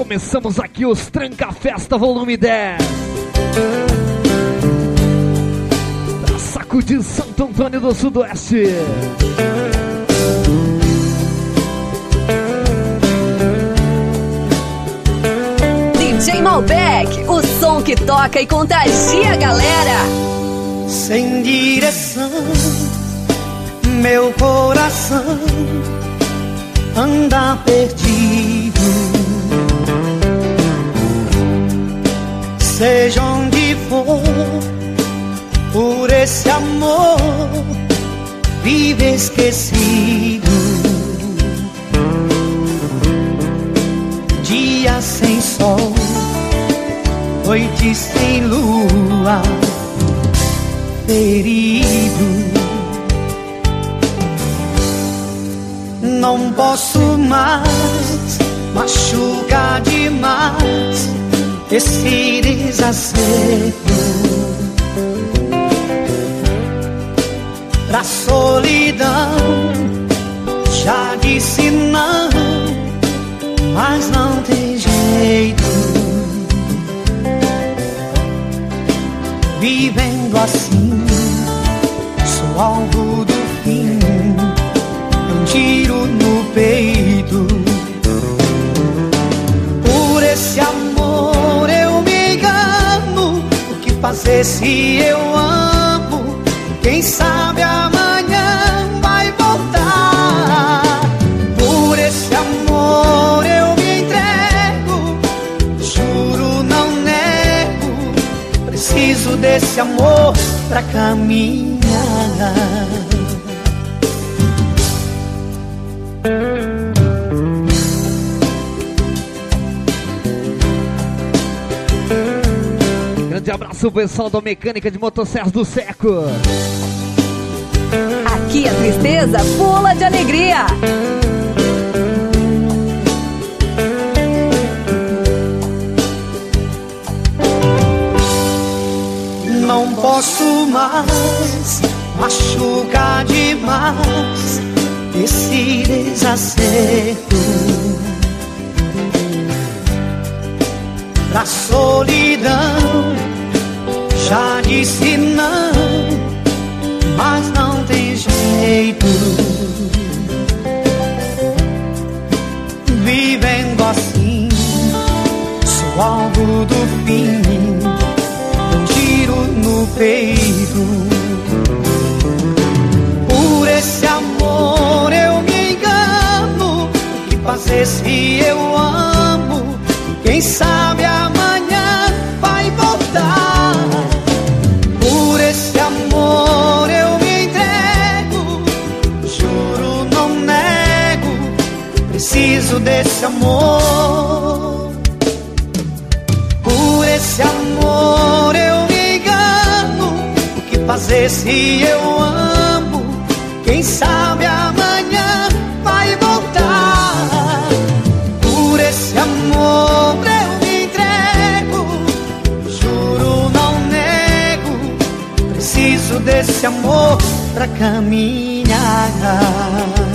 Começamos aqui os Tranca Festa Volume 10. Pra sacudir Santo Antônio do Sudoeste. DJ Malbec, o som que toca e contagia a galera. Sem direção, meu coração anda perdido. Seja onde for, por esse amor vive esquecido. Dia sem sol, noite sem lua, ferido. Não posso mais machucar demais esse desacerto. Pra solidão já disse não, mas não tem jeito. Vivendo assim, sou alvo do fim, um tiro no peito. Por esse amor eu me engano. O que fazer se eu amo? Quem sabe amanhã vai voltar. Por esse amor eu me entrego, juro não nego. Preciso desse amor pra caminhar. Grande abraço pessoal da Mecânica de Motosserras do Seco. Aqui a tristeza pula de alegria. Não posso mais machucar demais esse desacerto. Pra solidão já disse não, mas não tem jeito. Vivendo assim, sou alvo do fim, um tiro no peito. Por esse amor eu me engano. O que fazer se eu amo? Quem sabe amanhã vai voltar. Por esse amor eu me entrego, juro não nego. Preciso desse amor. Por esse amor eu me engano. O que fazer se eu amo? Quem sabe amanhã vai voltar. Por esse amor eu me entrego, juro não nego. Preciso desse amor pra caminhar.